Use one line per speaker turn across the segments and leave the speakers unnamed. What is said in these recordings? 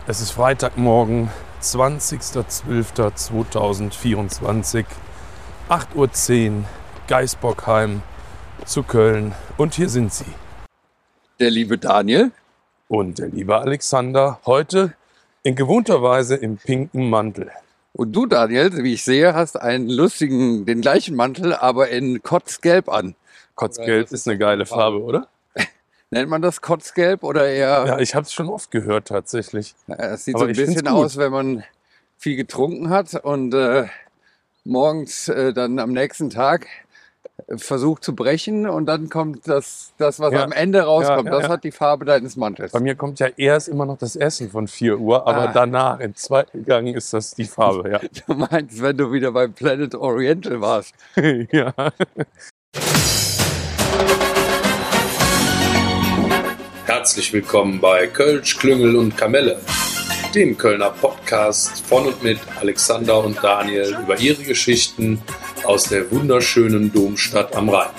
Es ist Freitagmorgen, 20.12.2024, 8:10 Uhr, Geisbockheim zu Köln. Und hier sind sie.
Der liebe Daniel.
Und der liebe Alexander, heute in gewohnter Weise im pinken Mantel.
Und du, Daniel, wie ich sehe, hast einen lustigen, den gleichen Mantel, aber in Kotzgelb an.
Kotzgelb ist eine geile Farbe, oder?
Nennt man das Kotzgelb oder eher?
Ja, ich habe es schon oft gehört tatsächlich.
Es sieht
aber
so ein
ich find's
bisschen
gut.
aus, wenn man viel getrunken hat und morgens dann am nächsten Tag versucht zu brechen und dann kommt das was
Ja.
am Ende rauskommt.
Ja.
Das hat die Farbe deines Mantels.
Bei mir kommt ja erst immer noch das Essen von 4 Uhr, aber danach, im zweiten Gang, ist das die Farbe, ja.
Du meinst, wenn du wieder beim Planet Oriental warst.
Ja. Herzlich willkommen bei Kölsch, Klüngel und Kamelle, dem Kölner Podcast von und mit Alexander und Daniel über ihre Geschichten aus der wunderschönen Domstadt am Rhein.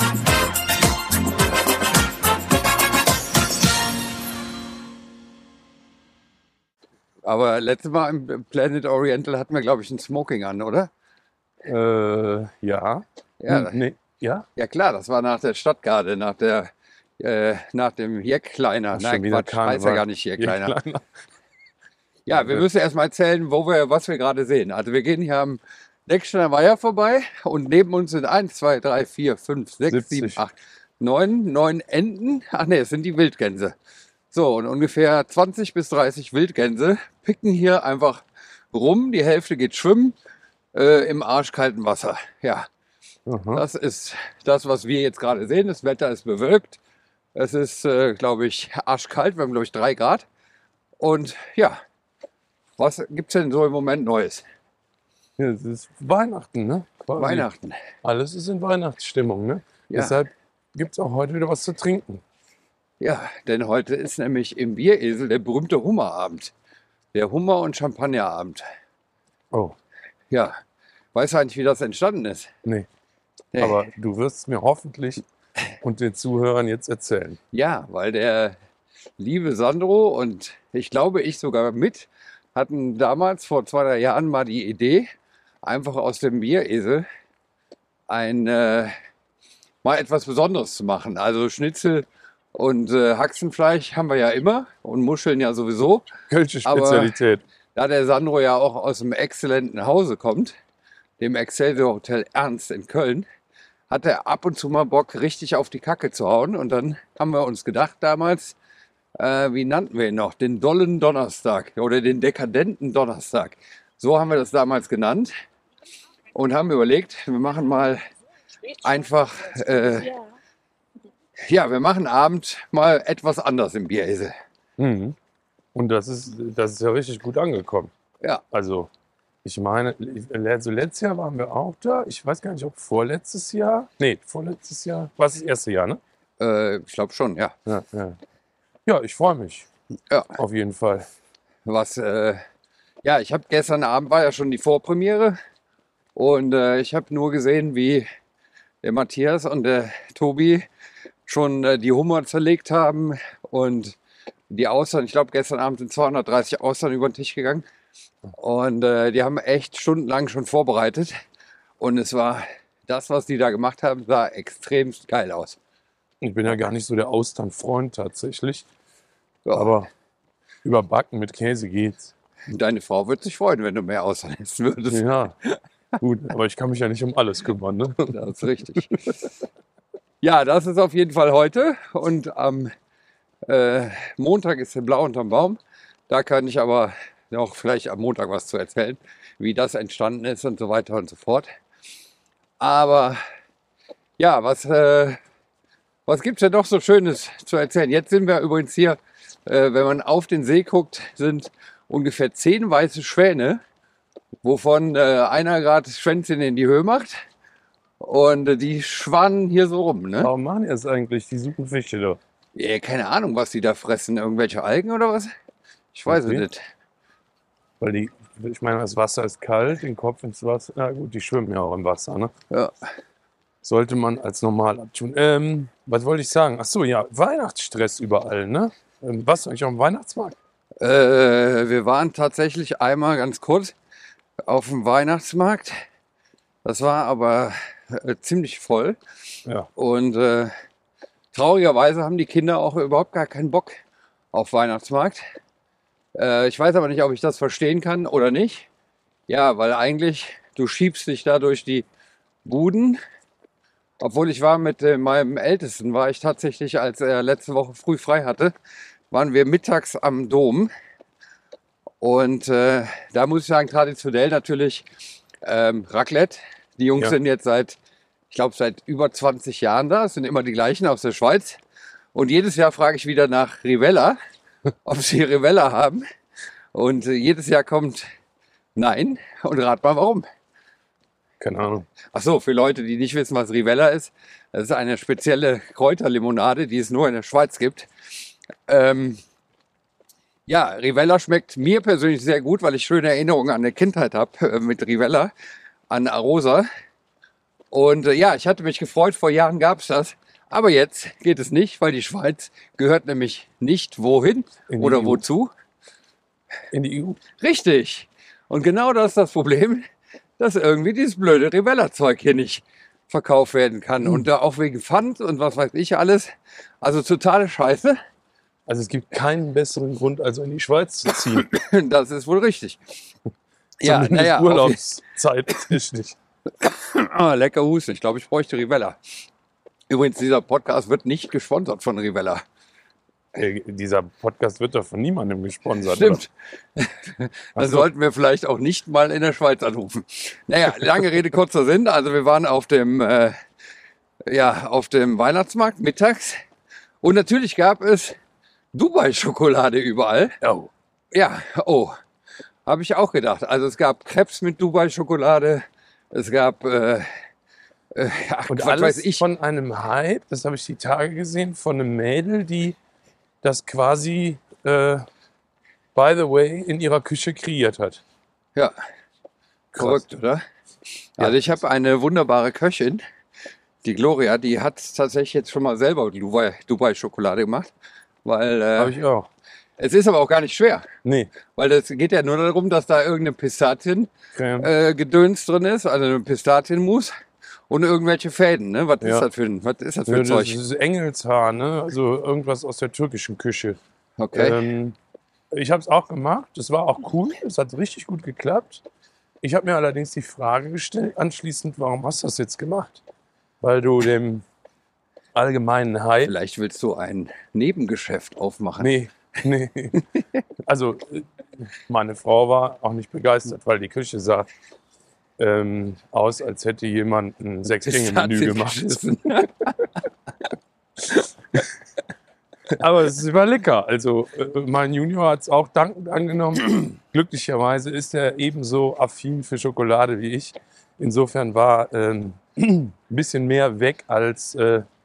Aber letztes Mal im Planet Oriental hatten wir, glaube ich, ein Smoking an, oder?
Ja.
Ja.
Nee. Ja?
Ja klar, das war nach der Stadtgarde, nach dem Jackliner.
Ach,
Nein,
schon wieder
Quatsch, heißt ja
Karneval.
gar nicht Jackliner.
Jackliner.
Ja, wir müssen erst mal erzählen, was wir gerade sehen. Also wir gehen hier am Necksteiner Weiher vorbei und neben uns sind 1, 2, 3, 4, 5, 6, 7,
70.
8, 9 Enten. Ach nee, es sind die Wildgänse. So, und ungefähr 20 bis 30 Wildgänse picken hier einfach rum. Die Hälfte geht schwimmen im arschkalten Wasser. Ja,
Aha.
das ist das, was wir jetzt gerade sehen. Das Wetter ist bewölkt. Es ist, glaube ich, arschkalt. Wir haben, glaube ich, 3 Grad. Und ja, was gibt es denn so im Moment Neues?
Ja, es ist Weihnachten, ne? Quasi.
Weihnachten.
Alles ist in Weihnachtsstimmung, ne?
Ja.
Deshalb gibt es auch heute wieder was zu trinken.
Ja, denn heute ist nämlich im Bieresel der berühmte Hummerabend. Der Hummer- und Champagnerabend.
Oh,
Ja, weißt du eigentlich, wie das entstanden ist?
nee.
Nee.
Aber du wirst es mir hoffentlich und den Zuhörern jetzt erzählen.
Ja, weil der liebe Sandro und ich glaube, ich sogar mit, hatten damals vor 2, 3 Jahren mal die Idee, einfach aus dem Bieresel mal etwas Besonderes zu machen. Also Schnitzel und Haxenfleisch haben wir ja immer und Muscheln ja sowieso.
Kölsche
Aber-
Spezialität.
Da der Sandro ja auch aus einem exzellenten Hause kommt, dem Excelsior Hotel Ernst in Köln, hat er ab und zu mal Bock, richtig auf die Kacke zu hauen. Und dann haben wir uns gedacht damals, wie nannten wir ihn noch? Den dollen Donnerstag oder den dekadenten Donnerstag. So haben wir das damals genannt und haben überlegt, wir machen mal einfach, wir machen Abend mal etwas anders im Bieresel.
Mhm. Und das ist ja richtig gut angekommen.
Ja.
Also, ich meine, so letztes Jahr waren wir auch da. Ich weiß gar nicht, ob vorletztes Jahr. Nee, vorletztes Jahr. War es das erste Jahr, ne?
Ich glaube schon, ja.
Ja, ja. Ja, ich freue mich.
Ja.
Auf jeden Fall.
Ich habe gestern Abend war ja schon die Vorpremiere und ich habe nur gesehen, wie der Matthias und der Tobi schon die Hummer zerlegt haben und die Austern. Ich glaube, gestern Abend sind 230 Austern über den Tisch gegangen und die haben echt stundenlang schon vorbereitet und es war das, was die da gemacht haben, sah extrem geil aus.
Ich bin ja gar nicht so der Austernfreund tatsächlich.
Ja.
Aber überbacken mit Käse geht's.
Deine Frau würde sich freuen, wenn du mehr Austern essen würdest.
Ja, gut, aber ich kann mich ja nicht um alles kümmern, ne?
Das ist richtig. Ja, das ist auf jeden Fall heute und am Montag ist der Blau unterm Baum. Da kann ich aber noch vielleicht am Montag was zu erzählen, wie das entstanden ist und so weiter und so fort. Aber ja, was gibt es denn noch so Schönes zu erzählen? Jetzt sind wir übrigens hier, wenn man auf den See guckt, sind ungefähr 10 weiße Schwäne, wovon einer gerade Schwänzchen in die Höhe macht. Und die schwannen hier so rum, ne?
Warum machen die das eigentlich? Die suchen Fische doch.
Ja, keine Ahnung, was die da fressen. Irgendwelche Algen oder was? Ich weiß
Okay.
es nicht.
Weil ich meine, das Wasser ist kalt, den Kopf ins Wasser. Na gut, die schwimmen ja auch im Wasser, ne?
Ja.
Sollte man als normal abtun. Was wollte ich sagen? Ach so, ja, Weihnachtsstress überall, ne? Warst du eigentlich auf dem Weihnachtsmarkt?
Wir waren tatsächlich einmal ganz kurz auf dem Weihnachtsmarkt. Das war aber ziemlich voll.
Ja.
Und traurigerweise haben die Kinder auch überhaupt gar keinen Bock auf Weihnachtsmarkt. Ich weiß aber nicht, ob ich das verstehen kann oder nicht. Ja, weil eigentlich, du schiebst dich da durch die Buden. Obwohl ich war mit meinem Ältesten, war ich tatsächlich, als er letzte Woche früh frei hatte, waren wir mittags am Dom. Und da muss ich sagen, traditionell natürlich Raclette. Die Jungs sind jetzt seit über 20 Jahren da. Es sind immer die gleichen aus der Schweiz. Und jedes Jahr frage ich wieder nach Rivella, ob sie Rivella haben. Und jedes Jahr kommt nein. Und rat mal warum.
Keine Ahnung.
Ach so, für Leute, die nicht wissen, was Rivella ist. Das ist eine spezielle Kräuterlimonade, die es nur in der Schweiz gibt. Ja, Rivella schmeckt mir persönlich sehr gut, weil ich schöne Erinnerungen an der Kindheit habe mit Rivella, an Arosa. Und ja, ich hatte mich gefreut, vor Jahren gab es das. Aber jetzt geht es nicht, weil die Schweiz gehört nämlich nicht wohin oder
EU.
Wozu.
In die EU?
Richtig. Und genau das ist das Problem, dass irgendwie dieses blöde Rivella-Zeug hier nicht verkauft werden kann. Und da auch wegen Pfand und was weiß ich alles. Also totale Scheiße.
Also es gibt keinen besseren Grund, als in die Schweiz zu ziehen.
Das ist wohl richtig. Ja,
Zumindest
naja.
Urlaubszeit ist nicht.
Lecker Husten. Ich glaube, ich bräuchte Rivella. Übrigens, dieser Podcast wird nicht gesponsert von Rivella.
Dieser Podcast wird doch von niemandem gesponsert.
Stimmt.
Oder?
Dann sollten wir vielleicht auch nicht mal in der Schweiz anrufen. Naja, lange Rede, kurzer Sinn. Also wir waren auf dem Weihnachtsmarkt mittags. Und natürlich gab es Dubai-Schokolade überall.
Oh.
Ja, oh. Habe ich auch gedacht. Also es gab Crepes mit Dubai-Schokolade. Es gab,
Und
was
alles
weiß ich.
von einem Hype, das habe ich die Tage gesehen, von einem Mädel, die das quasi, by the way, in ihrer Küche kreiert hat.
Ja,
Krass.
verrückt, oder? Also ich habe eine wunderbare Köchin, die Gloria, die hat tatsächlich jetzt schon mal selber Dubai-Schokolade gemacht. Weil
Habe ich auch.
es ist aber auch gar nicht schwer.
Nee.
Weil es geht ja nur darum, dass da irgendeine Pistazien-Gedöns drin ist, also eine Pistazienmus und irgendwelche Fäden. Ne? Was ist das für ein
Das
Zeug?
ist Engelshaar, ne? Also irgendwas aus der türkischen Küche.
Okay.
Ich habe es auch gemacht. Das war auch cool. Es hat richtig gut geklappt. Ich habe mir allerdings die Frage gestellt, anschließend, warum hast du das jetzt gemacht? Weil du dem allgemeinen Hype...
Vielleicht willst du ein Nebengeschäft aufmachen.
Nee. Also meine Frau war auch nicht begeistert, weil die Küche sah aus, als hätte jemand ein 6-Gänge-Menü gemacht. Aber es war lecker. Also mein Junior hat es auch dankend angenommen. Glücklicherweise ist er ebenso affin für Schokolade wie ich. Insofern war ein bisschen mehr weg als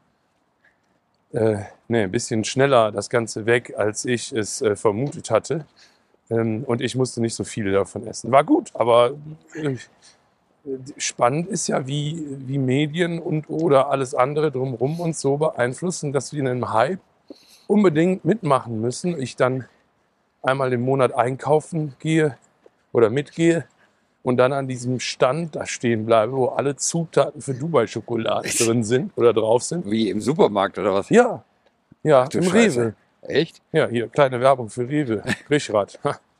ein bisschen schneller das Ganze weg, als ich es vermutet hatte. Und ich musste nicht so viel davon essen. War gut, aber spannend ist ja, wie Medien und oder alles andere drumherum uns so beeinflussen, dass wir in einem Hype unbedingt mitmachen müssen. Ich dann einmal im Monat einkaufen gehe oder mitgehe und dann an diesem Stand da stehen bleibe, wo alle Zutaten für Dubai-Schokolade drin sind oder drauf sind.
Wie im Supermarkt oder was?
Ja,
Du
im
Scheiße.
Rewe.
Echt?
Ja, hier, kleine Werbung für Rewe. Rischrad.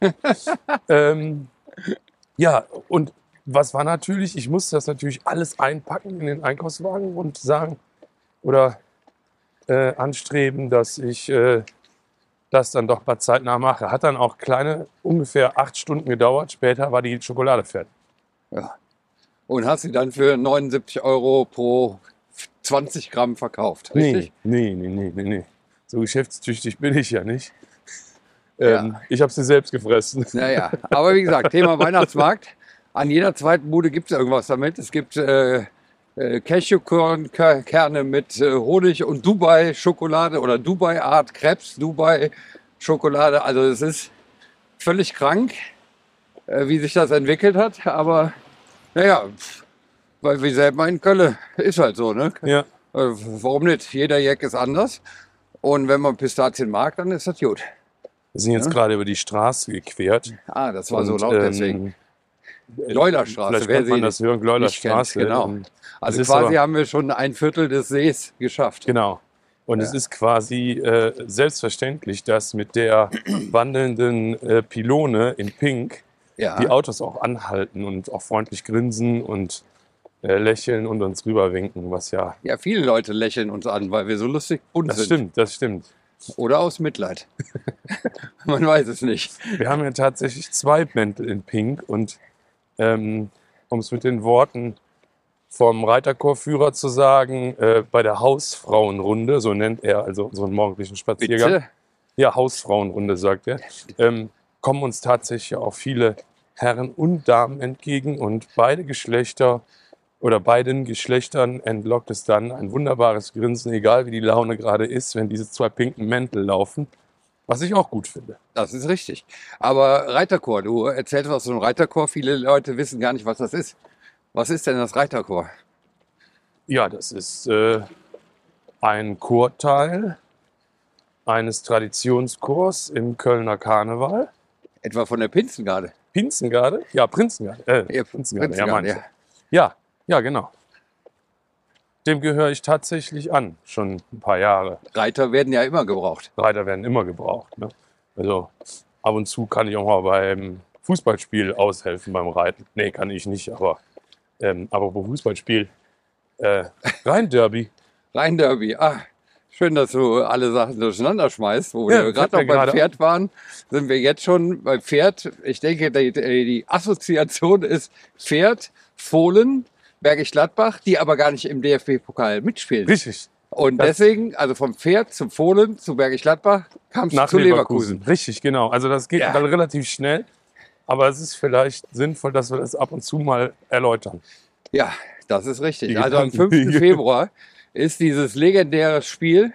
Ja, und was war natürlich, ich musste das natürlich alles einpacken in den Einkaufswagen und sagen oder anstreben, dass ich das dann doch mal zeitnah mache. Hat dann auch ungefähr 8 Stunden gedauert. Später war die Schokolade fertig.
Ja. Und hast sie dann für 79 € pro 20 Gramm verkauft, richtig?
Nee. So geschäftstüchtig bin ich ja nicht.
Ja.
Ich habe sie selbst gefressen.
Naja, aber wie gesagt, Thema Weihnachtsmarkt. An jeder zweiten Bude gibt es irgendwas damit. Es gibt Cashewkerne mit Honig und Dubai-Schokolade oder Dubai-Art Crepes, Dubai-Schokolade. Also es ist völlig krank, wie sich das entwickelt hat. Aber naja, weil wir selber in Köln ist halt so, ne?
Ja.
Warum nicht? Jeder Jack ist anders. Und wenn man Pistazien mag, dann ist das gut.
Wir sind jetzt
Ja?
gerade über die Straße gequert.
Ah, das war so
Und,
laut deswegen. Gläulerstraße,
Vielleicht
wer
könnte man
sie
das hören,
nicht kennt,
Gläulerstraße.
genau.
Es
Also
ist
quasi
aber,
haben wir schon ein Viertel des Sees geschafft.
genau. Und es
Ja.
ist quasi selbstverständlich, dass mit der wandelnden Pylone in Pink die
Ja,
Autos auch anhalten und auch freundlich grinsen und lächeln und uns rüberwinken, was ja,
ja, viele Leute lächeln uns an, weil wir so lustig bunt
das
sind.
stimmt, das stimmt.
Oder aus Mitleid. Man weiß es nicht.
Wir haben ja tatsächlich 2 Mäntel in Pink und um es mit den Worten vom Reiterchorführer zu sagen, bei der Hausfrauenrunde, so nennt er also so einen morgendlichen Spaziergang.
Bitte?
Ja, Hausfrauenrunde, sagt er. Kommen uns tatsächlich auch viele Herren und Damen entgegen und beide Geschlechter oder beiden Geschlechtern entlockt es dann ein wunderbares Grinsen, egal wie die Laune gerade ist, wenn diese 2 pinken Mäntel laufen, was ich auch gut finde.
Das ist richtig. Aber Reiterchor, du erzählst was zum Reiterchor. Viele Leute wissen gar nicht, was das ist. Was ist denn das Reiterchor?
Ja, das ist ein Chorteil eines Traditionschors im Kölner Karneval.
Etwa von der Pinzengarde.
Pinzengarde? Ja, Prinzengarde.
Ja,
Prinzengarde, ja,
Prinzengarde,
manche. Ja, ja, genau. Dem gehöre ich tatsächlich an, schon ein paar Jahre.
Reiter werden ja immer gebraucht.
Reiter werden immer gebraucht. Ne? Also ab und zu kann ich auch mal beim Fußballspiel aushelfen beim Reiten. Nee, kann ich nicht, aber apropos Fußballspiel, Rhein-Derby.
Rhein-Derby. Ah, schön, dass du alle Sachen durcheinander schmeißt. Wo
Ja,
wir
fällt
gerade
mir
noch beim
gerade
Pferd waren, sind wir jetzt schon beim Pferd. Ich denke, die Assoziation ist Pferd, Fohlen, Bergisch Gladbach, die aber gar nicht im DFB-Pokal mitspielen.
Richtig.
Und
Das-
deswegen, also vom Pferd zum Fohlen zu Bergisch Gladbach, kam es
Nach
zu Leverkusen.
Richtig, genau. Also das geht
Ja.
dann relativ schnell. Aber es ist vielleicht sinnvoll, dass wir das ab und zu mal erläutern.
Ja, das ist richtig.
Die
Also am 5.
Gedankenwege.
Februar ist dieses legendäre Spiel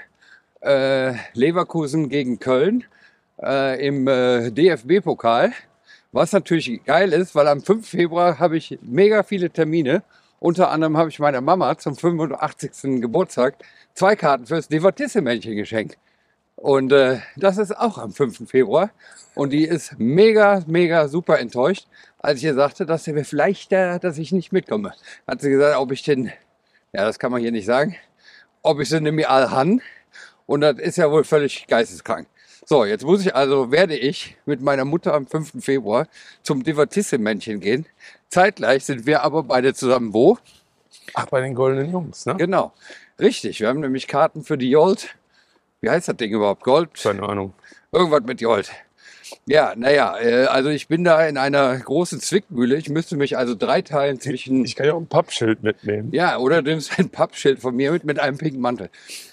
Leverkusen gegen Köln im DFB-Pokal. Was natürlich geil ist, weil am 5. Februar habe ich mega viele Termine. Unter anderem habe ich meiner Mama zum 85. Geburtstag 2 Karten fürs Devatisse-Männchen geschenkt. Und das ist auch am 5. Februar. Und die ist mega, mega super enttäuscht, als ich ihr sagte, dass wir vielleicht, dass ich nicht mitkomme. Hat sie gesagt, ob ich den, ja, das kann man hier nicht sagen, ob ich sie nämlich all han. Und das ist ja wohl völlig geisteskrank. So, jetzt werde ich mit meiner Mutter am 5. Februar zum Devatisse-Männchen gehen. Zeitgleich sind wir aber beide zusammen wo?
Ach, bei den Goldenen Jungs, ne?
Genau, richtig. Wir haben nämlich Karten für die Jolt. Wie heißt das Ding überhaupt? Gold?
Keine Ahnung.
Irgendwas mit Jolt. Ja, naja, also ich bin da in einer großen Zwickmühle. Ich müsste mich also 3 teilen zwischen,
Ich kann ja auch ein Pappschild mitnehmen.
ja, oder du nimmst ein Pappschild von mir mit einem pinken Mantel.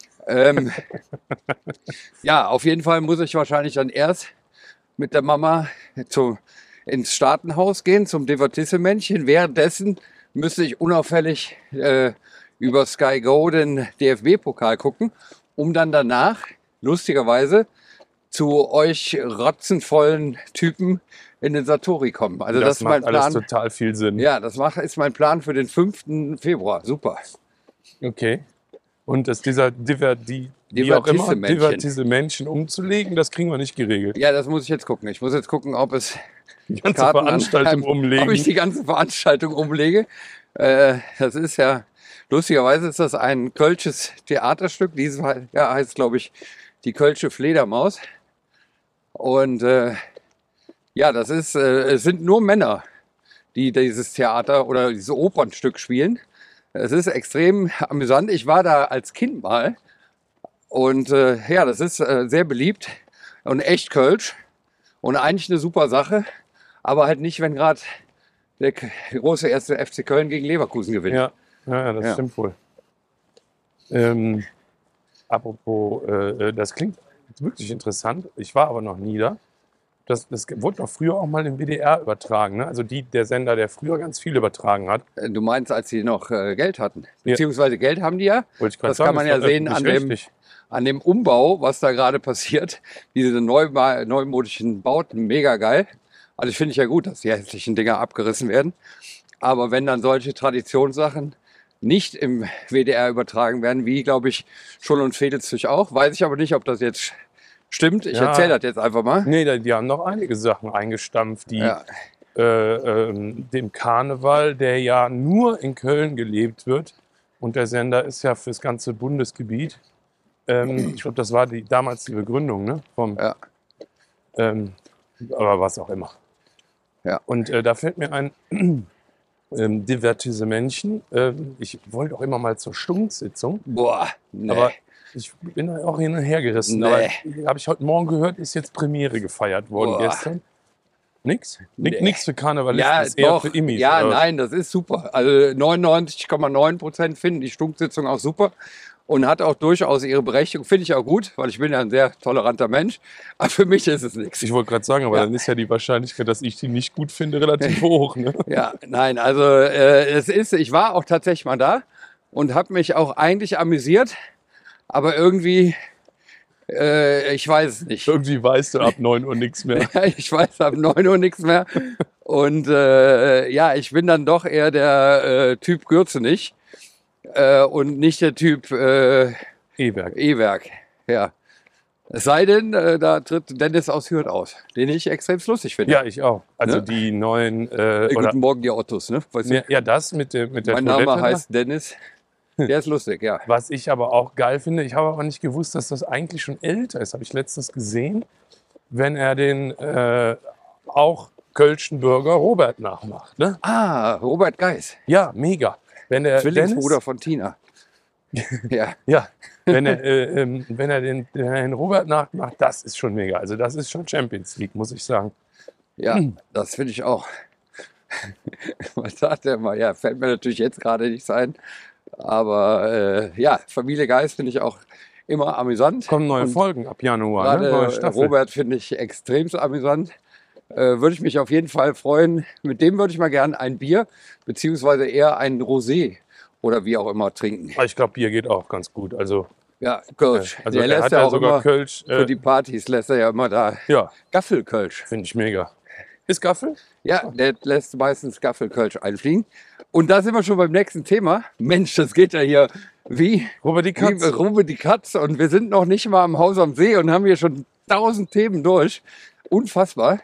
Ja, auf jeden Fall muss ich wahrscheinlich dann erst mit der Mama ins Staatenhaus gehen, zum Devatisse-Männchen. Währenddessen müsste ich unauffällig über Sky Go den DFB-Pokal gucken, um dann danach, lustigerweise, zu euch rotzenvollen Typen in den Satori kommen. Also das ist mein
macht alles
Plan.
total viel Sinn.
Ja, ist mein Plan für den 5. Februar. Super.
Okay. Und dass wie auch immer,
Devatisse-Männchen.
Devatisse Männchen umzulegen, das kriegen wir nicht geregelt.
Ja, das muss ich jetzt gucken. Ich muss jetzt gucken, ob es
Die ganze
Karten
Veranstaltung umlegen.
Ob ich die ganze Veranstaltung umlege. Das ist ja, lustigerweise ist das ein kölsches Theaterstück. Dieses ja, heißt, glaube ich, die Kölsche Fledermaus. Und ja, es sind nur Männer, die dieses Theater oder dieses Opernstück spielen. Es ist extrem amüsant. Ich war da als Kind mal. Und ja, das ist sehr beliebt und echt kölsch. Und eigentlich eine super Sache. Aber halt nicht, wenn gerade der große erste FC Köln gegen Leverkusen gewinnt.
Ja, das
Ja.
stimmt wohl. Apropos, das klingt wirklich interessant. Ich war aber noch nie da. Das wurde doch früher auch mal im WDR übertragen. Ne? Also der Sender, der früher ganz viel übertragen hat.
Du meinst, als sie noch Geld hatten?
Ja.
Beziehungsweise Geld haben die ja.
Wollte ich gerade
Das
sagen,
kann man
ist
ja
doch
sehen
öffentlich-rechtlich.
an dem Umbau, was da gerade passiert. Diese neumodischen Bauten, mega geil. Also ich finde ich ja gut, dass die hässlichen Dinger abgerissen werden. Aber wenn dann solche Traditionssachen nicht im WDR übertragen werden, wie, glaube ich, Schull und Vedelstück auch, weiß ich aber nicht, ob das jetzt Stimmt, ich
Ja.
erzähle das jetzt einfach mal.
Nee, die haben noch einige Sachen eingestampft, die
Ja.
dem Karneval, der ja nur in Köln gelebt wird, und der Sender ist ja fürs ganze Bundesgebiet. Ich glaube, das war damals die Begründung, ne?
Ja.
Aber was auch immer.
Ja.
Und da fällt mir ein Divertissementchen. Ich wollte auch immer mal zur Stunksitzung,
Boah, nee.
aber ich bin da auch hin und her gerissen.
Nee.
Aber habe ich heute Morgen gehört, ist jetzt Premiere gefeiert worden
Boah.
gestern. Nix?
Nee.
Nix für Karnevalisten,
Ja,
ist eher
doch.
für Immis.
Ja,
oder was?
nein, das ist super. Also 99,9% finden die Stunksitzung auch super und hat auch durchaus ihre Berechtigung. Finde ich auch gut, weil ich bin ja ein sehr toleranter Mensch. Aber für mich ist es nichts.
Ich wollte gerade sagen, aber
Ja.
dann ist ja die Wahrscheinlichkeit, dass ich die nicht gut finde, relativ hoch. Ne?
Ja, nein, also ich war auch tatsächlich mal da und habe mich auch eigentlich amüsiert, aber irgendwie, ich weiß es nicht.
Irgendwie weißt du ab 9 Uhr nichts mehr.
Ich weiß ab 9 Uhr nichts mehr. Und ja, ich bin dann doch eher der Typ Gürzenich und nicht der Typ
E-Werk.
E-Werk. Ja. Es sei denn, da tritt Dennis aus Hürth aus, den ich extrem lustig finde.
Ja, ich auch. Also
Ne?
die neuen.
Guten Morgen, die Ottos. Ne? Weißt du?
Ja, das mit der
Mein
Toilette.
Name heißt Dennis. Der ist lustig, ja.
Was ich aber auch geil finde, ich habe aber nicht gewusst, dass das eigentlich schon älter ist. Habe ich letztens gesehen, wenn er den auch Kölschen Bürger Robert nachmacht. Ne?
Ah, Robert Geis,
Ja, mega. Wenn der
Zwillingsbruder von Tina. Ja,
Ja, wenn er den Robert nachmacht, das ist schon mega. Also das ist schon Champions League, muss ich sagen.
ja, das finde ich auch. Was sagt der mal? Ja, fällt mir natürlich jetzt gerade nichts ein. Aber ja, Familie Geis finde ich auch immer amüsant.
Kommen neue
Und
Folgen ab Januar, ne? Neue
Gerade
Staffel.
Robert finde ich extrem amüsant. Würde ich mich auf jeden Fall freuen. Mit dem würde ich mal gern ein Bier, beziehungsweise eher ein Rosé oder wie auch immer trinken.
Aber ich glaube, Bier geht auch ganz gut. Also,
Ja, Kölsch.
also
Der
er
lässt
hat
ja
ja
auch
sogar
immer
Kölsch.
für die Partys lässt er ja immer da
Ja,
Gaffelkölsch.
finde ich mega. Ist Gaffel?
Ja, der lässt meistens Gaffelkölsch einfliegen. Und da sind wir schon beim nächsten Thema. Mensch, das geht ja hier wie
Robert die Katze.
Rube die Katze. Und wir sind noch nicht mal am Haus am See und haben hier schon 1000 Themen durch. Unfassbar.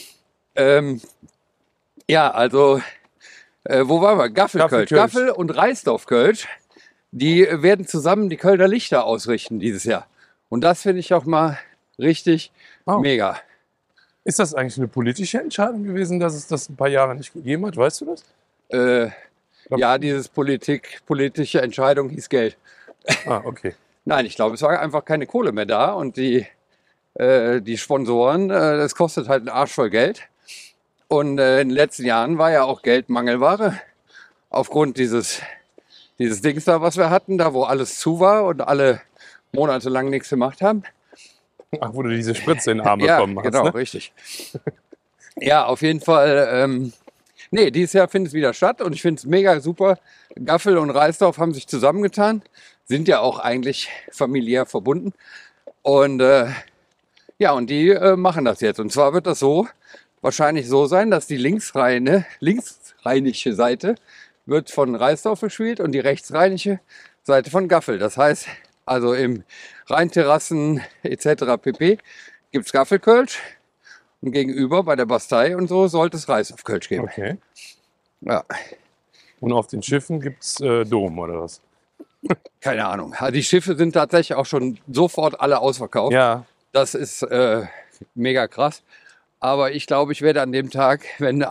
Ja, also, wo waren wir? Gaffelkölsch.
Gaffelkölsch.
Gaffel und Reisdorfkölsch, die werden zusammen die Kölner Lichter ausrichten dieses Jahr. Und das finde ich auch mal richtig
Oh.
mega.
Ist das eigentlich eine politische Entscheidung gewesen, dass es das ein paar Jahre nicht gegeben hat? Weißt du das?
Ja, politische Entscheidung hieß Geld.
Ah, okay.
Nein, ich glaube, es war einfach keine Kohle mehr da und die Sponsoren, das kostet halt einen Arsch voll Geld. Und in den letzten Jahren war ja auch Geld Mangelware aufgrund dieses Dings da, was wir hatten, da wo alles zu war und alle monatelang nichts gemacht haben.
Ach, wo du diese Spritze in den Arm
Ja,
bekommen hast.
genau,
Ne?
richtig. Ja, auf jeden Fall. Nee, dieses Jahr findet es wieder statt und ich finde es mega super. Gaffel und Reisdorf haben sich zusammengetan, sind ja auch eigentlich familiär verbunden. Und ja, und die machen das jetzt. Und zwar wird das wahrscheinlich so sein, dass die linksrheinische Seite wird von Reisdorf bespielt und die rechtsrheinische Seite von Gaffel. Das heißt, also im Rheinterrassen etc. pp. gibt es Gaffelkölsch und gegenüber bei der Bastei und so sollte es Reisdorfkölsch geben.
Okay.
Ja,
Und auf den Schiffen gibt es Dom oder was?
keine Ahnung. Also die Schiffe sind tatsächlich auch schon sofort alle ausverkauft.
Ja.
Das ist mega krass. Aber ich glaube, ich werde an dem Tag, wenn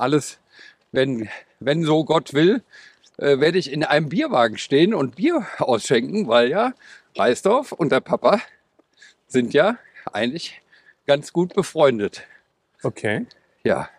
so Gott will, werde ich in einem Bierwagen stehen und Bier ausschenken, weil ja Reisdorf und der Papa sind ja eigentlich ganz gut befreundet.
Okay.
Ja,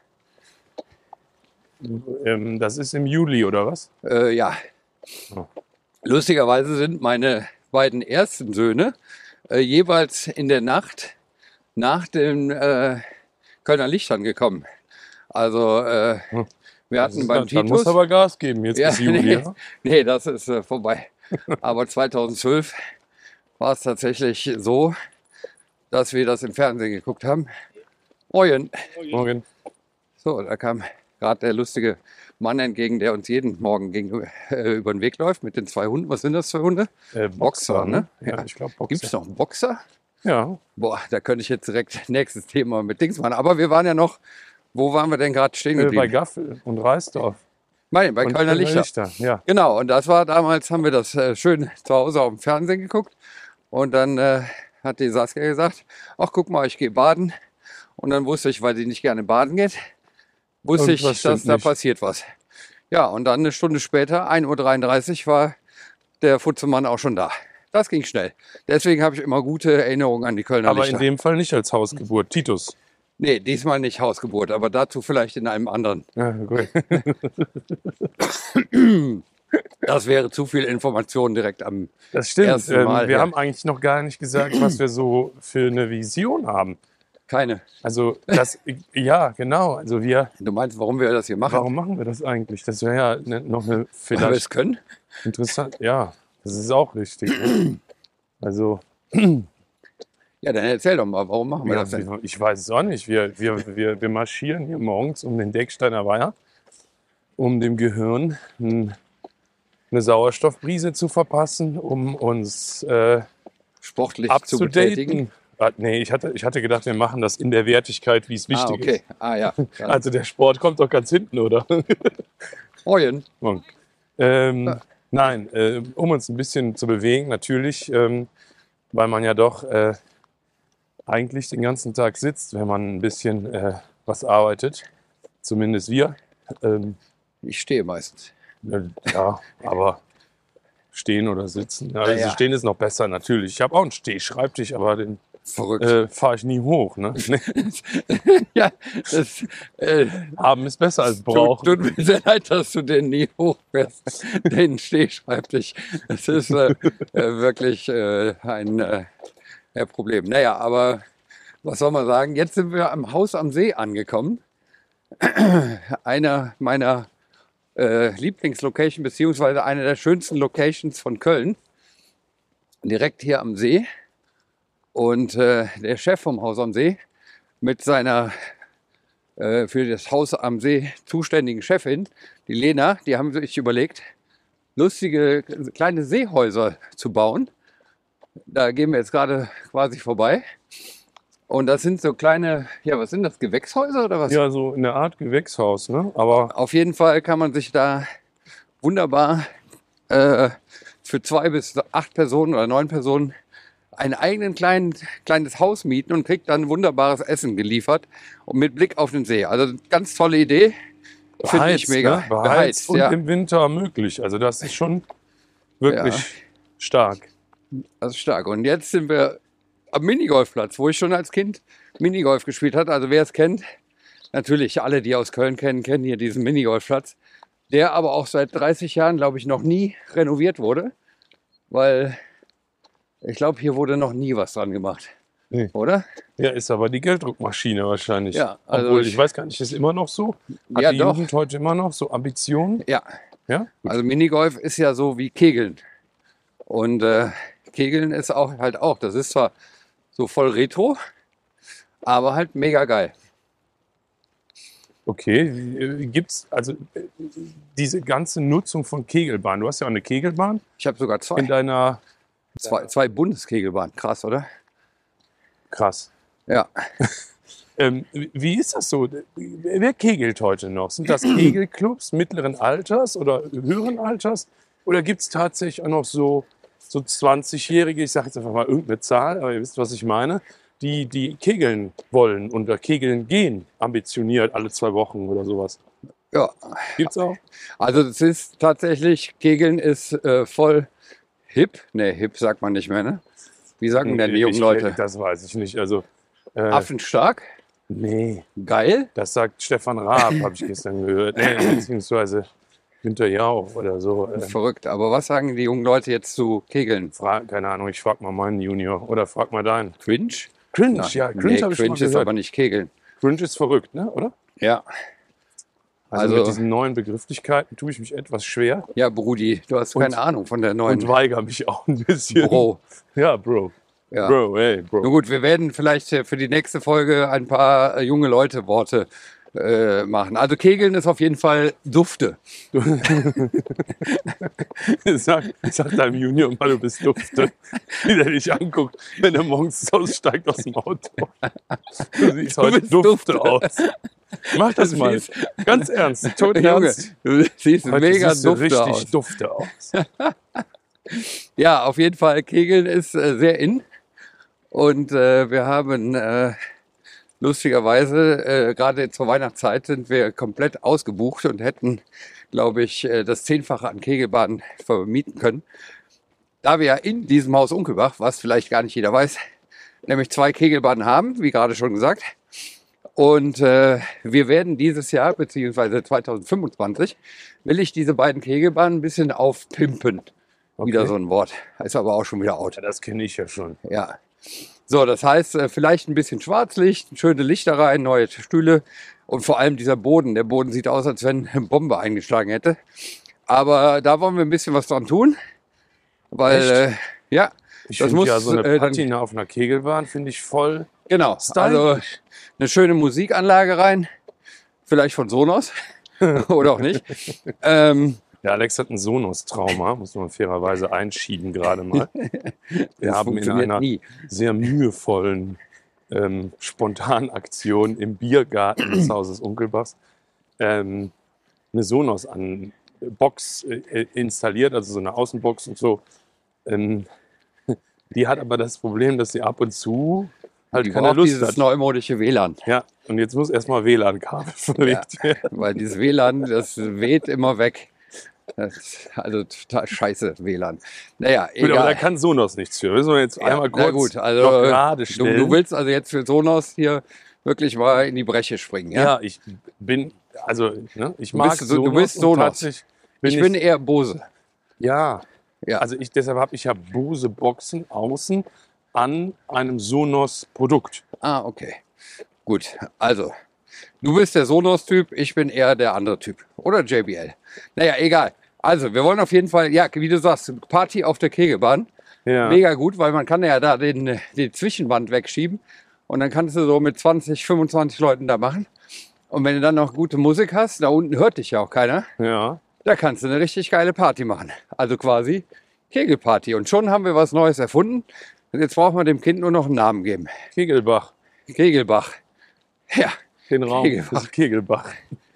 Das ist im Juli oder was?
ja.
Oh.
Lustigerweise sind meine beiden ersten Söhne jeweils in der Nacht nach den Kölner Lichtern gekommen. Also wir hatten beim
Dann muss
Titus...
aber Gas geben jetzt
Ja,
bis Juli.
nee,
Ja?
nee, das ist vorbei. Aber 2012 war es tatsächlich so, dass wir das im Fernsehen geguckt haben. Moin.
Morgen.
So, da kam gerade der lustige Mann entgegen, der uns jeden Morgen über den Weg läuft mit den 2 Hunden. Was sind das für Hunde? Boxer, ne?
Ja, ich glaube Boxer.
Gibt es noch einen Boxer?
Ja,
Boah, da könnte ich jetzt direkt nächstes Thema mit Dings machen. Aber wir waren ja noch, wo waren wir denn gerade stehen
bei
geblieben?
Gaffel und Reisdorf.
Bei
Und
Kölner Lichter.
Ja.
Genau, und das war damals, haben wir das schön zu Hause auf dem Fernsehen geguckt. Und dann hat die Saskia gesagt, ach guck mal, ich gehe baden. Und dann wusste ich, weil sie nicht gerne baden geht, wusste ich,
Irgendwas
dass
stimmt
da
nicht.
passiert was. Ja, und dann eine Stunde später, 1:33 Uhr, war der Futzemann auch schon da. Das ging schnell. Deswegen habe ich immer gute Erinnerungen an die Kölner
Aber
Lichter.
in dem Fall nicht als Hausgeburt. Titus.
Nee, diesmal nicht Hausgeburt, aber dazu vielleicht in einem anderen.
Ja, gut.
Das wäre zu viel Information direkt am
Das stimmt.
Erste Mal,
Wir
ja.
haben eigentlich noch gar nicht gesagt, was wir so für eine Vision haben.
keine.
Also ja, genau. Also
Du meinst, warum wir das hier machen?
warum machen wir das eigentlich? Das wäre ja noch eine
Weil wir es
vielleicht
können?
interessant. Ja, das ist auch richtig. Ne? Also
Ja, dann erzähl doch mal, warum machen wir
ja,
das denn?
ich weiß es auch nicht. Wir marschieren hier morgens um den Decksteiner Weiher, um dem Gehirn eine Sauerstoffbrise zu verpassen, um uns
Sportlich zu betätigen?
abzudaten. Nee, ich hatte gedacht, wir machen das in der Wertigkeit, wie es wichtig
Okay.
ist.
Ja. Dann
Also der Sport kommt doch ganz hinten, oder?
Moin.
Nein, um uns ein bisschen zu bewegen, natürlich, weil man ja doch eigentlich den ganzen Tag sitzt, wenn man ein bisschen was arbeitet. Zumindest wir.
Ich stehe meistens.
Ja, aber stehen oder sitzen. Ja, also
Ja.
Stehen ist noch besser, natürlich. Ich habe auch einen Stehschreibtisch, aber den
Verrückt.
fahre ich nie hoch. Ne?
Ja, das
Haben ist besser als brauchen.
tut mir sehr leid, dass du den nie hochfährst, den Stehschreibtisch. Das ist wirklich ein Problem. Naja, aber was soll man sagen? Jetzt sind wir am Haus am See angekommen. Einer meiner Lieblingslocation, beziehungsweise eine der schönsten Locations von Köln. Direkt hier am See. Und der Chef vom Haus am See mit seiner für das Haus am See zuständigen Chefin, die Lena, die haben sich überlegt, lustige kleine Seehäuser zu bauen. Da gehen wir jetzt gerade quasi vorbei. Und das sind so kleine, ja, was sind das, Gewächshäuser oder was?
Ja, so eine Art Gewächshaus, ne? Aber
Auf jeden Fall kann man sich da wunderbar für 2 bis 8 Personen oder 9 Personen ein eigenen kleines Haus mieten und kriegt dann wunderbares Essen geliefert und mit Blick auf den See. Also ganz tolle Idee. Finde ich
beheizt,
mega.
ne? Beheizt und
ja.
im Winter möglich. Also das ist schon wirklich
Ja.
stark.
Das ist stark. Und jetzt sind wir am Minigolfplatz, wo ich schon als Kind Minigolf gespielt habe. Also wer es kennt, natürlich alle, die aus Köln kennen, kennen hier diesen Minigolfplatz, der aber auch seit 30 Jahren, glaube ich, noch nie renoviert wurde, weil ich glaube, hier wurde noch nie was dran gemacht.
Nee.
Oder?
Ja, ist aber die Gelddruckmaschine wahrscheinlich.
Ja, also
Obwohl, ich weiß gar nicht, ist immer noch so? Hat
Ja,
die
doch.
Jugend heute immer noch so Ambitionen?
Ja,
Ja?
also Minigolf ist ja so wie Kegeln. Und Kegeln ist auch, das ist zwar so voll retro, aber halt mega geil.
Okay, gibt's also diese ganze Nutzung von Kegelbahnen? Du hast ja auch eine Kegelbahn
Ich habe sogar
in deiner.
zwei Bundeskegelbahnen. Krass, oder?
Krass.
Ja.
Wie ist das so? Wer kegelt heute noch? Sind das Kegelclubs mittleren Alters oder höheren Alters? Oder gibt es tatsächlich auch noch so 20-Jährige, ich sage jetzt einfach mal irgendeine Zahl, aber ihr wisst, was ich meine, die kegeln wollen oder kegeln gehen, ambitioniert alle 2 Wochen oder sowas?
Ja,
Gibt's auch?
also es ist tatsächlich, Kegeln ist voll hip. Ne, hip sagt man nicht mehr, ne? Wie sagen denn die jungen Leute?
Das weiß ich nicht. Also,
Affenstark,
nee,
geil.
das sagt Stefan Raab, habe ich gestern gehört. Nee, beziehungsweise Günther Jauch oder so.
Verrückt. Aber was sagen die jungen Leute jetzt zu Kegeln?
Keine Ahnung, ich frag mal meinen Junior oder frag mal deinen.
Cringe?
Cringe,
Na,
ja, Cringe
nee,
habe ich schon
Cringe
mal
ist
gehört.
aber nicht Kegeln.
Cringe ist verrückt, ne? Oder?
Ja.
Also,
Also-
mit diesen neuen Begrifflichkeiten tue ich mich etwas schwer
Ja, Brudi, du hast keine Ahnung von der neuen
und weigere mich auch ein bisschen.
Bro.
Ja, Bro.
Ja.
Bro, hey, Bro.
Na gut, wir werden vielleicht für die nächste Folge ein paar junge Leute Worte machen. Also Kegeln ist auf jeden Fall dufte.
Sag deinem Junior mal, du bist dufte, wie der dich anguckt, wenn er morgens aussteigt aus dem Auto. Du siehst heute
bist
dufte
dufte.
aus. Mach das mal.
siehst-
Ganz ernst. Tot
Junge,
ernst.
du siehst
Heute
mega
siehst du
dufte
richtig
aus.
dufte aus.
Ja, auf jeden Fall, Kegeln ist sehr in. Und wir haben lustigerweise, gerade zur Weihnachtszeit sind wir komplett ausgebucht und hätten, glaube ich, das 10-fache an Kegelbahnen vermieten können. Da wir ja in diesem Haus Unkelbach, was vielleicht gar nicht jeder weiß, nämlich 2 Kegelbahnen haben, wie gerade schon gesagt. Und wir werden dieses Jahr, beziehungsweise 2025, will ich diese beiden Kegelbahnen ein bisschen aufpimpen. Wieder so ein Wort. Ist aber auch schon wieder out.
Ja, das kenne ich ja schon.
Ja. So, das heißt, vielleicht ein bisschen Schwarzlicht, schöne Lichter rein, neue Stühle und vor allem dieser Boden. Der Boden sieht aus, als wenn eine Bombe eingeschlagen hätte. Aber da wollen wir ein bisschen was dran tun. Weil, ja,
Ich
das
finde
muss
ja so eine
dann-
Patina auf einer Kegelbahn, finde ich voll.
genau. Also
stylisch.
eine schöne Musikanlage rein. Vielleicht von Sonos oder auch nicht.
Ja, Alex hat ein Sonos-Trauma, muss man fairerweise einschieben gerade mal. Wir
Das
haben in
funktioniert
einer
nie.
sehr mühevollen Spontanaktion im Biergarten des Hauses Unkelbachs eine Sonos-Box installiert, also so eine Außenbox und so. Die hat aber das Problem, dass sie ab und zu halt
Die
keine
braucht
Lust
dieses
hat.
neumodische WLAN.
Ja, und jetzt muss erstmal WLAN-Kabel verlegt werden.
Weil dieses WLAN, das weht immer weg. Also total scheiße WLAN. Naja,
Gut, aber da
egal.
kann Sonos nichts für. Müssen wir jetzt einmal
Na
kurz
gut, also
noch gerade stellen.
du willst also jetzt für Sonos hier wirklich mal in die Breche springen, ja?
Ja, ich bin, also, ne, ich mag
bist- du bist
und
Sonos.
tatsächlich
Ich bin eher Bose.
ja,
Ja.
also deshalb habe ich ja Bose-Boxen außen an einem Sonos-Produkt.
Ah, okay. Gut, also du bist der Sonos-Typ, ich bin eher der andere Typ. Oder JBL. Naja, egal. Also, wir wollen auf jeden Fall, ja, wie du sagst, Party auf der Kegelbahn.
Ja.
Mega gut, weil man kann ja da die Zwischenwand wegschieben und dann kannst du so mit 20, 25 Leuten da machen. Und wenn du dann noch gute Musik hast, da unten hört dich ja auch keiner,
Ja.
da kannst du eine richtig geile Party machen. Also quasi Kegelparty. Und schon haben wir was Neues erfunden. Und jetzt brauchen wir dem Kind nur noch einen Namen geben.
Kegelbach.
Kegelbach. Ja,
Den Raum
Kegelbach.
fürs Kegelbach.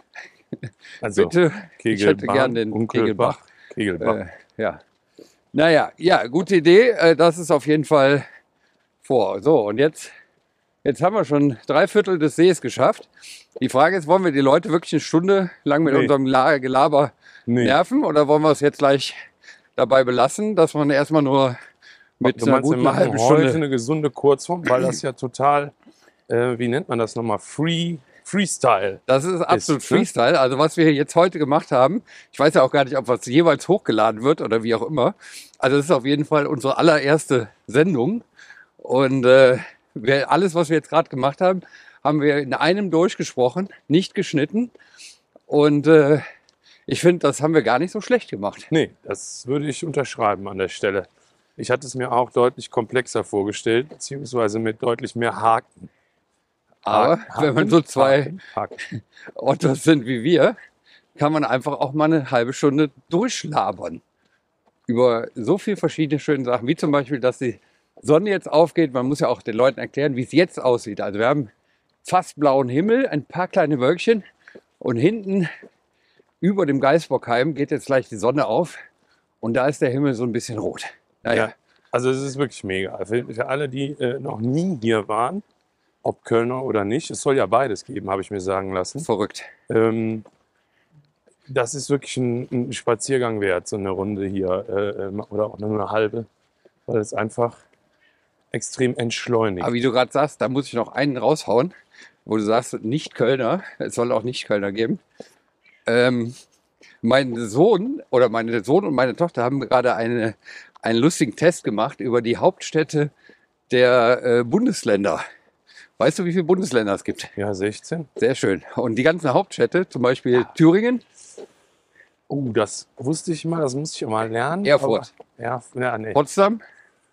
Also,
bitte. Ich hätte
Kegelbahn,
gern den
Unkelbach, Kegelbach.
Ja. Naja, ja, gute Idee. Das ist auf jeden Fall vor. So, und jetzt haben wir schon 3/4 des Sees geschafft. Die Frage ist, wollen wir die Leute wirklich eine Stunde lang mit
Nee.
unserem Gelaber
Nee.
nerven oder wollen wir es jetzt gleich dabei belassen, dass man erstmal nur mit
Du
einer
meinst, wir
guten
machen
halben
heute
Stunde...
eine gesunde Kurzform, weil das ja total, wie nennt man das nochmal? Freestyle.
Das ist absolut
ist, ne?
Freestyle. Also was wir jetzt heute gemacht haben, ich weiß ja auch gar nicht, ob was jeweils hochgeladen wird oder wie auch immer. Also das ist auf jeden Fall unsere allererste Sendung. Und alles, was wir jetzt gerade gemacht haben, haben wir in einem durchgesprochen, nicht geschnitten. Und ich finde, das haben wir gar nicht so schlecht gemacht.
Nee, das würde ich unterschreiben an der Stelle. Ich hatte es mir auch deutlich komplexer vorgestellt, beziehungsweise mit deutlich mehr Haken.
Aber wenn man so zwei
Haken.
Ottos sind wie wir, kann man einfach auch mal eine halbe Stunde durchlabern. Über so viele verschiedene schöne Sachen, wie zum Beispiel, dass die Sonne jetzt aufgeht. Man muss ja auch den Leuten erklären, wie es jetzt aussieht. Also wir haben fast blauen Himmel, ein paar kleine Wölkchen und hinten über dem Geisbockheim geht jetzt gleich die Sonne auf und da ist der Himmel so ein bisschen rot. Naja,
Ja, also es ist wirklich mega. Für alle, die noch nie hier waren, ob Kölner oder nicht, es soll ja beides geben, habe ich mir sagen lassen.
verrückt.
Das ist wirklich ein Spaziergang wert, so eine Runde hier oder auch nur eine halbe, weil es einfach extrem entschleunigt.
Aber wie du gerade sagst, da muss ich noch einen raushauen, wo du sagst, nicht Kölner, es soll auch nicht Kölner geben. Mein Sohn und meine Tochter haben gerade einen lustigen Test gemacht über die Hauptstädte der Bundesländer. Weißt du, wie viele Bundesländer es gibt?
Ja, 16.
Sehr schön. Und die ganzen Hauptstädte, zum Beispiel Thüringen,
Das wusste ich mal, das musste ich mal lernen.
Erfurt.
Ja, nee,
Potsdam,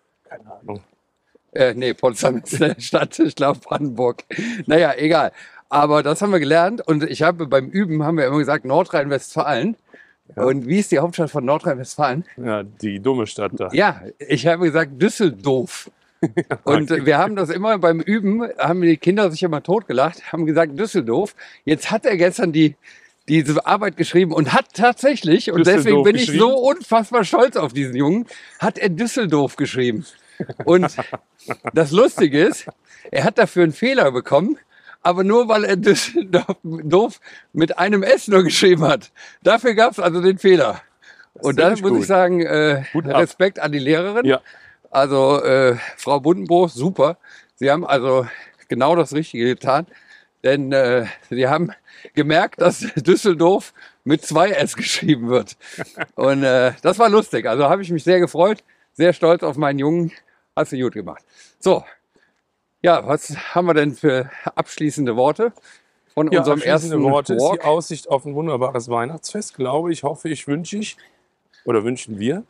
keine Ahnung.
nee, Potsdam ist eine Stadt, ich glaube Brandenburg. Naja, egal. Aber das haben wir gelernt und ich habe beim Üben, haben wir immer gesagt, Nordrhein-Westfalen.
Ja.
Und wie ist die Hauptstadt von Nordrhein-Westfalen?
Ja, die dumme Stadt da.
Ja, ich habe gesagt Düsseldorf. Und wir haben das immer beim Üben, haben die Kinder sich immer totgelacht, haben gesagt Düsseldorf. Jetzt hat er gestern diese Arbeit geschrieben und hat tatsächlich, und deswegen bin ich so unfassbar stolz auf diesen Jungen, hat er Düsseldorf geschrieben. Und das Lustige ist, er hat dafür einen Fehler bekommen, aber nur weil er Düsseldorf mit einem S nur geschrieben hat. Dafür gab es also den Fehler. Und da muss ich sagen, Respekt an die Lehrerin.
Ja.
Also Frau Bundenbroß, super. Sie haben also genau das Richtige getan, denn Sie haben gemerkt, dass Düsseldorf mit 2 S geschrieben wird. Und das war lustig. Also habe ich mich sehr gefreut, sehr stolz auf meinen Jungen. Hast du gut gemacht. So, ja, was haben wir denn für abschließende Worte von unserem ersten
Worte ist
Walk?
die Aussicht auf ein wunderbares Weihnachtsfest, glaube ich, hoffe ich, wünsche ich. Oder wünschen wir.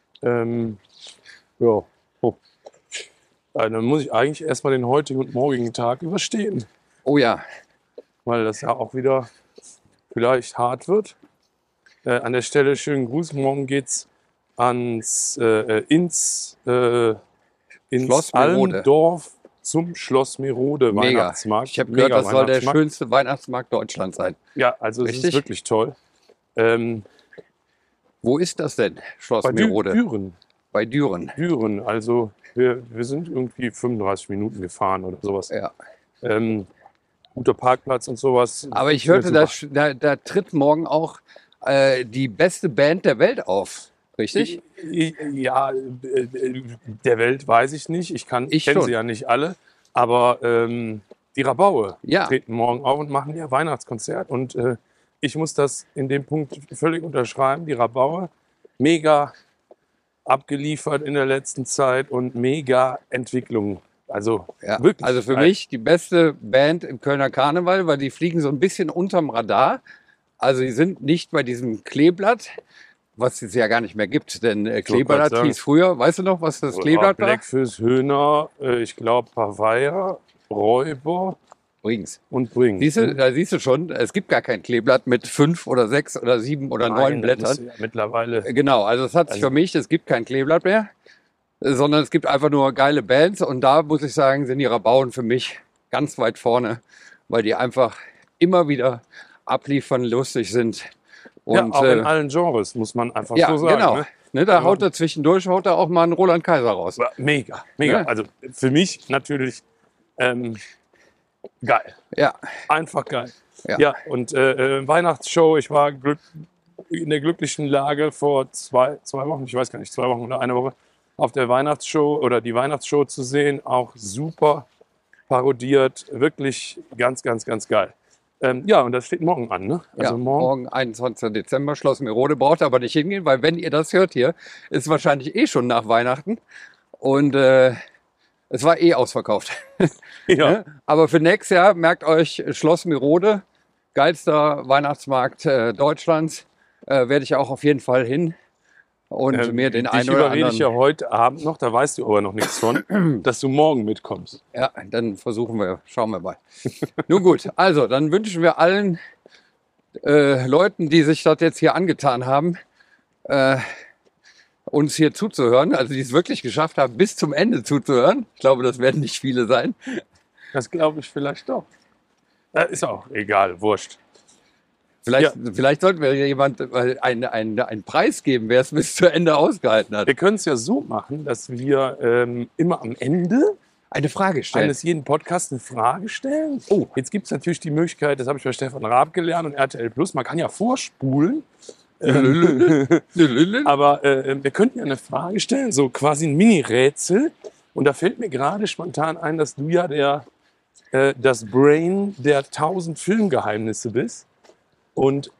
Ja. Oh. Dann muss ich eigentlich erstmal den heutigen und morgigen Tag überstehen,
Oh ja,
weil das ja auch wieder vielleicht hart wird. An der Stelle schönen Gruß. Morgen geht's ins
Schloss Merode.
Allendorf zum Schloss Merode
mega.
Weihnachtsmarkt.
Ich habe gehört, das soll der
Weihnachtsmarkt.
schönste Weihnachtsmarkt Deutschlands sein.
Ja, also es
Richtig?
ist wirklich toll.
Wo ist das denn, Schloss
Bei
Merode?
Düren.
Bei Düren.
Düren, also wir sind irgendwie 35 Minuten gefahren oder sowas.
Ja.
Guter Parkplatz und sowas.
Aber ich hörte, da tritt morgen auch die beste Band der Welt auf. Richtig?
Ja, der Welt weiß ich nicht. Ich kenne
schon.
sie ja nicht alle. Aber die Rabaue
Ja.
treten morgen auf und machen ihr Weihnachtskonzert. Und ich muss das in dem Punkt völlig unterschreiben. Die Rabaue, mega abgeliefert in der letzten Zeit und mega Entwicklung. Also
Ja.
wirklich.
Also für mich die beste Band im Kölner Karneval, weil die fliegen so ein bisschen unterm Radar. Also die sind nicht bei diesem Kleeblatt, was es ja gar nicht mehr gibt. Denn Kleeblatt
sagen.
hieß früher, weißt du noch, was das Kleeblatt war?
Blackfish, Höhner, ich glaube Pavaya, Räuber
Brings.
und Brings.
Siehst du, da siehst du schon, es gibt gar kein Kleeblatt mit 5 oder 6 oder 7 oder 9 Blättern.
Ja mittlerweile.
Genau, also es hat sich vermischt, es gibt kein Kleeblatt mehr, sondern es gibt einfach nur geile Bands und da muss ich sagen, sind die Rabauen für mich ganz weit vorne, weil die einfach immer wieder abliefern, lustig sind. Und,
ja, auch in allen Genres, muss man einfach
ja,
so sagen.
genau.
Ne?
Ne, da haut er zwischendurch auch mal einen Roland Kaiser raus.
Aber mega, mega.
Ja.
Also für mich natürlich geil.
Ja,
Einfach geil.
Ja.
Ja, und Weihnachtsshow, ich war in der glücklichen Lage vor zwei Wochen, ich weiß gar nicht, 2 Wochen oder eine Woche, auf der Weihnachtsshow oder die Weihnachtsshow zu sehen. Auch super parodiert, wirklich ganz, ganz, ganz geil. Ja, und das steht morgen an, ne? Also
ja, morgen 21. Dezember, Schloss Merode, braucht aber nicht hingehen, weil wenn ihr das hört hier, ist wahrscheinlich eh schon nach Weihnachten und es war eh ausverkauft.
Ja.
Ne? Aber für nächstes Jahr, merkt euch, Schloss Merode, geilster Weihnachtsmarkt Deutschlands, werde ich auch auf jeden Fall hin und mir den einen
Dich
oder
überrede
anderen...
ich ja heute Abend noch, da weißt du aber noch nichts von, dass du morgen mitkommst.
Ja, dann schauen wir mal. Nun gut, also dann wünschen wir allen Leuten, die sich das jetzt hier angetan haben, uns hier zuzuhören, also die es wirklich geschafft haben, bis zum Ende zuzuhören. Ich glaube, das werden nicht viele sein.
Das glaube ich vielleicht doch. Ist auch egal, wurscht.
Vielleicht sollten wir jemand einen Preis geben, wer es bis zu Ende ausgehalten hat.
Wir können es ja so machen, dass wir immer am Ende
Eine Frage stellen.
eines jeden Podcasts eine Frage stellen.
Oh.
Jetzt gibt es natürlich die Möglichkeit, das habe ich bei Stefan Raab gelernt und RTL Plus, man kann ja vorspulen. Aber wir könnten ja eine Frage stellen, so quasi ein Mini-Rätsel. Und da fällt mir gerade spontan ein, dass du ja das Brain der 1000 Filmgeheimnisse bist und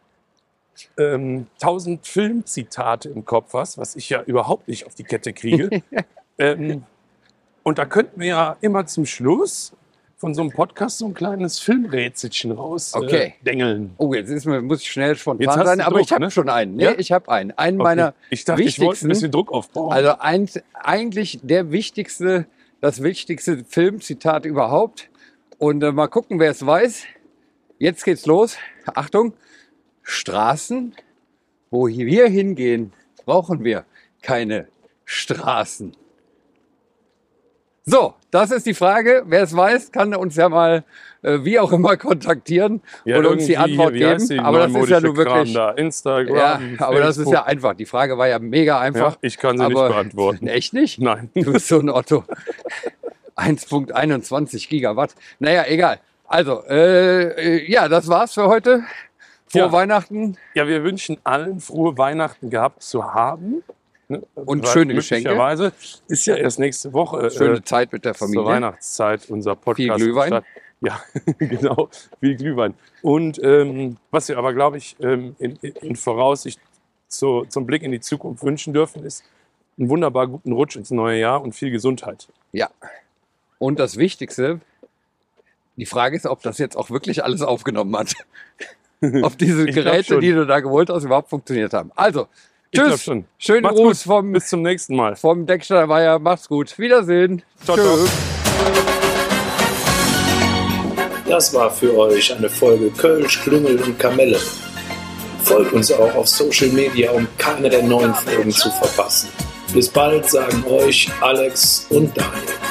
1000 Filmzitate im Kopf hast, was ich ja überhaupt nicht auf die Kette kriege. Und da könnten wir ja immer zum Schluss von so einem Podcast so ein kleines Filmrätselchen raus
Okay.
dengeln.
Oh, jetzt muss ich schnell
Jetzt
spontan
hast
sein,
du
aber
Druck,
ich habe
ne?
schon einen. Nee,
Ja?
ich habe einen. Einen
Okay.
meiner
Ich dachte, ich wollte ein
wichtigsten,
bisschen Druck aufbauen.
also eigentlich das wichtigste Filmzitat überhaupt. Und mal gucken, wer es weiß. jetzt geht's los. Achtung, Straßen, wo wir hingehen, brauchen wir keine Straßen. So, das ist die Frage. Wer es weiß, kann uns ja mal wie auch immer kontaktieren und uns die Antwort geben. Aber das ist ja nur wirklich
da? Instagram,
ja,
Facebook.
aber das ist ja einfach. Die Frage war ja mega einfach.
Ja, ich kann sie nicht beantworten.
Echt nicht?
Nein.
Du bist so ein Otto. 1,21 Gigawatt. Naja, egal. Also, ja, das war's für heute. Frohe Weihnachten.
Ja, wir wünschen allen frohe Weihnachten gehabt zu haben. Ne?
Und schöne Geschenke.
Möglicherweise ist ja erst nächste Woche
schöne Zeit mit der Familie.
Zur Weihnachtszeit unser Podcast.
Viel Glühwein.
Ja, genau, viel Glühwein. Und was wir aber, glaube ich, in Voraussicht zum Blick in die Zukunft wünschen dürfen, ist einen wunderbar guten Rutsch ins neue Jahr und viel Gesundheit.
Ja. Und das Wichtigste, die Frage ist, ob das jetzt auch wirklich alles aufgenommen hat. Ob diese Geräte, die du da geholt hast, überhaupt funktioniert haben. Also, tschüss. Schönen Gruß
bis zum nächsten Mal.
Vom Decksteiner Weiher. Macht's gut. Wiedersehen.
Ciao, ciao.
Das war für euch eine Folge Kölsch, Klüngel und Kamelle. Folgt uns auch auf Social Media, um keine der neuen Folgen zu verpassen. Bis bald, sagen euch Alex und Daniel.